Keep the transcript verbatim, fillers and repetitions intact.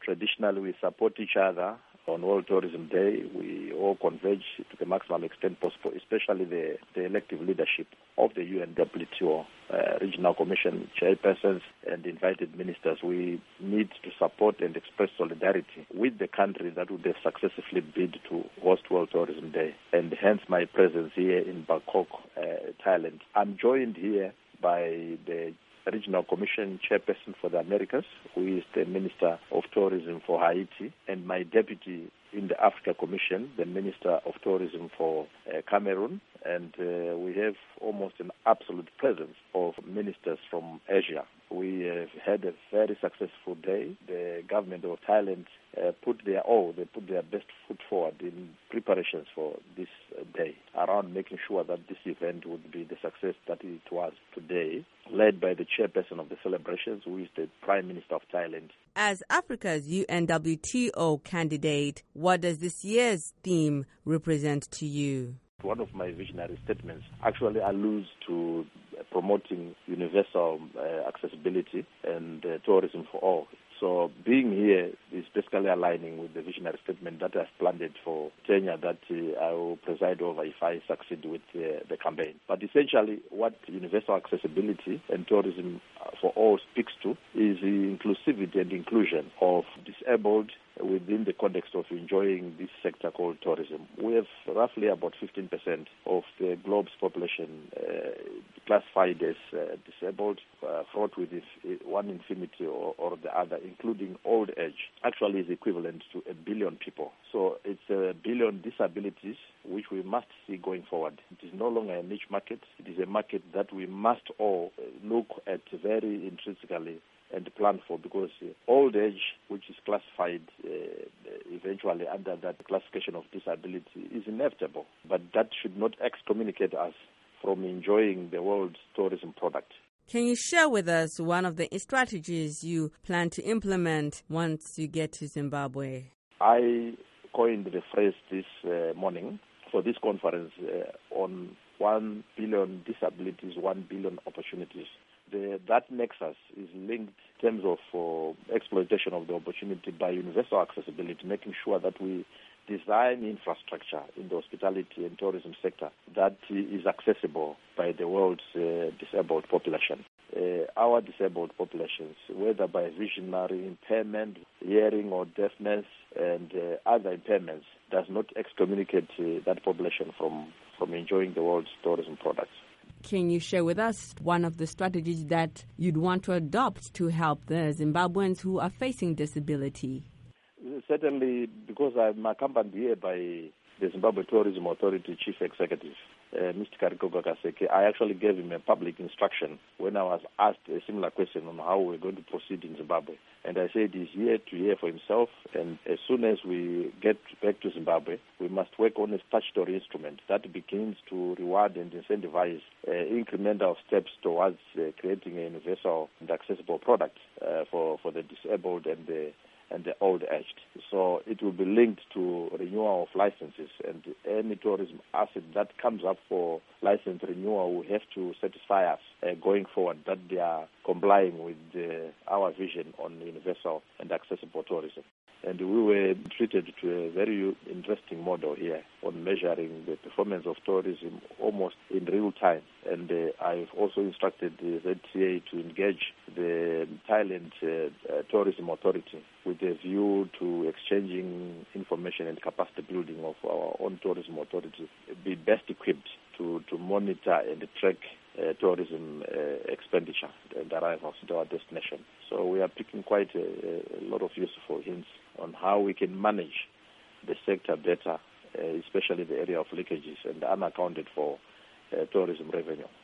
Traditionally, we support each other. On World Tourism Day, we all converge to the maximum extent possible, especially the, the elective leadership of the U N W T O, uh, Regional Commission chairpersons and invited ministers. We need to support and express solidarity with the country that would have successfully bid to host World Tourism Day, and hence my presence here in Bangkok, uh, Thailand. I'm joined here by the Regional Commission chairperson for the Americas, who is the Minister of Tourism for Haiti, and my deputy in the Africa Commission, the Minister of Tourism for uh, Cameroon, and uh, we have almost an absolute presence of ministers from Asia. We have had a very successful day. The government of Thailand uh, put their all, they put their best foot forward in preparations for this uh, day, around making sure that this event would be the success that it was today, led by the chairperson of the celebrations, who is the Prime Minister of Thailand. As Africa's U N W T O candidate, what does this year's theme represent to you? One of my visionary statements actually alludes to promoting universal uh, accessibility and uh, tourism for all. So being here is basically aligning with the visionary statement that I've planned for tenure that uh, I will preside over if I succeed with uh, the campaign. But essentially what universal accessibility and tourism for all speaks to is the inclusivity and inclusion of disabled within the context of enjoying this sector called tourism. We have roughly about fifteen percent of the globe's population uh, classified as uh, disabled, uh, fraught with this, one infirmity or, or the other, including old age, actually is equivalent to a billion people. So it's a billion disabilities which we must see going forward. It is no longer a niche market. It is a market that we must all look at very intrinsically and plan for, because uh, old age, which is classified uh, eventually under that classification of disability, is inevitable. But that should not excommunicate us from enjoying the world's tourism product. Can you share with us one of the strategies you plan to implement once you get to Zimbabwe? I coined the phrase this uh, morning for this conference uh, on one billion disabilities, one billion opportunities. The, that nexus is linked in terms of uh, exploitation of the opportunity by universal accessibility, making sure that we design infrastructure in the hospitality and tourism sector that is accessible by the world's uh, disabled population. Uh, our disabled populations, whether by visionary impairment, hearing or deafness, and uh, other impairments, does not excommunicate uh, that population from, from enjoying the world's tourism products. Can you share with us one of the strategies that you'd want to adopt to help the Zimbabweans who are facing disability? Certainly, because I'm accompanied here by the Zimbabwe Tourism Authority Chief Executive, uh, Mister Kariko Gakaseke, I actually gave him a public instruction when I was asked a similar question on how we're going to proceed in Zimbabwe. And I said he's here to hear for himself, and as soon as we get back to Zimbabwe, we must work on a statutory instrument that begins to reward and incentivize uh, incremental steps towards uh, creating a universal and accessible product uh, for, for the disabled and the and the old-aged. So it will be linked to renewal of licenses, and any tourism asset that comes up for license renewal will have to satisfy us uh, going forward that they are complying with uh, our vision on universal and accessible tourism. And we were treated to a very interesting model here on measuring the performance of tourism almost in real time. And uh, I've also instructed the Z T A to engage the Thailand uh, uh, Tourism Authority with a view to exchanging information and capacity building of our own tourism authority, be best equipped to, to monitor and track Uh, tourism uh, expenditure and arrivals to our destination. So we are picking quite a, a lot of useful hints on how we can manage the sector better, uh, especially the area of leakages and unaccounted for uh, tourism revenue.